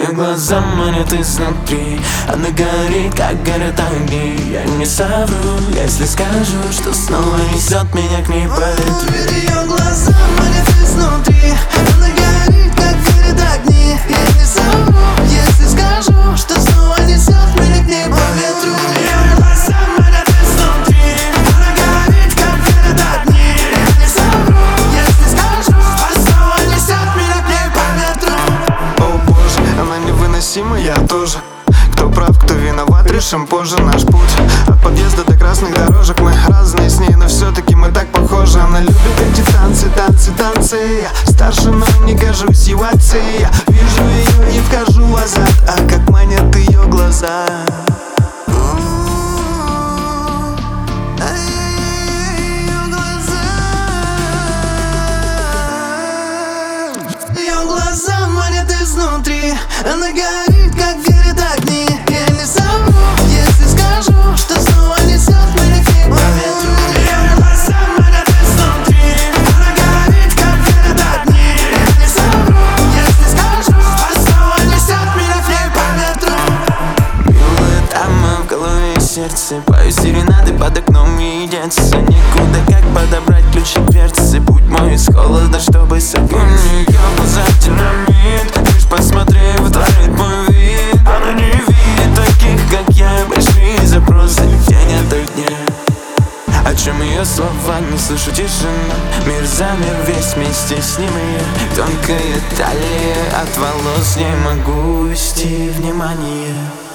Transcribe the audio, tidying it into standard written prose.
Ее глаза манят изнутри, она горит, как горят огни. Я не совру, если скажу, что снова несет меня к ней по ветру. Ее глаза манят изнутри, она горит, как горят огни. Я не совру, если скажу, что снова несет меня к ней по ветру. Ее глаза манят изнутри, она горит, как горят огни. Я не совру, если скажу, что снова несет меня к ней по ветру. О боже, она невыносима, я тоже. Кто прав, кто виноват, решим позже наш путь. От подъезда до красных дорожек мы разные с ней, но все-таки мы так похожи. Она любит эти танцы, танцы, танцы. Я старше, но не кажусь его отцей. Я вижу ее и вхожу в азарт, а как манят ее глаза. Ее глаза манят изнутри, она горит, как горят огни. Я не совру, если скажу, что снова несет меня к ней по ветру. Ее глаза манят изнутри, она горит, как горят огни. Я не совру, если скажу, что снова несет меня к ней по ветру. Милая дама, в голове и сердце, пою серенады под окном и деться. Никуда, как подобрать ключи к дверце. Будь мой из холода, чтобы согреться. Ее глаза динамит, лишь посмотри, вдохнет мой вид. Она не видит таких, как я, большие запросы, день ото дня. О чем ее слова, не слышу тишину. Мир замер, весь вместе с ним и я. Тонкая талия, от волос не могу увести внимание.